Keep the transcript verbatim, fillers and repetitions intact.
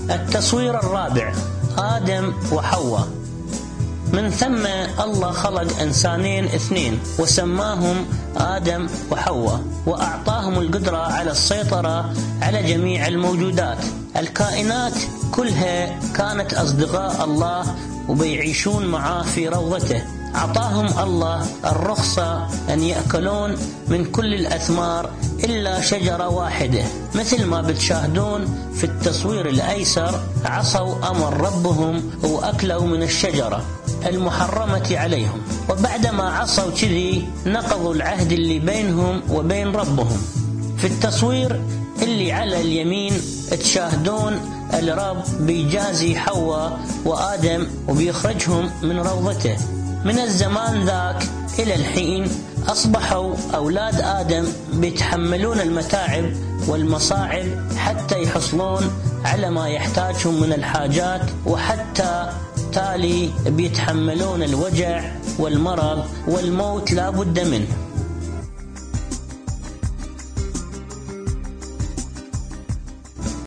التصوير الرابع: آدم وحواء. من ثم الله خلق إنسانين اثنين وسماهم آدم وحواء، وأعطاهم القدرة على السيطرة على جميع الموجودات. الكائنات كلها كانت أصدقاء الله وبيعيشون معاه في روضته. أعطاهم الله الرخصة أن يأكلون من كل الأثمار إلا شجرة واحدة، مثل ما بتشاهدون في التصوير الأيسر. عصوا أمر ربهم وأكلوا من الشجرة المحرمة عليهم، وبعدما عصوا كذي نقضوا العهد اللي بينهم وبين ربهم. في التصوير اللي على اليمين تشاهدون الرب بيجازي حواء وآدم وبيخرجهم من روضته. من الزمان ذاك إلى الحين أصبحوا أولاد آدم بيتحملون المتاعب والمصاعب حتى يحصلون على ما يحتاجهم من الحاجات، وحتى تالي بيتحملون الوجع والمرض والموت لا بد منه.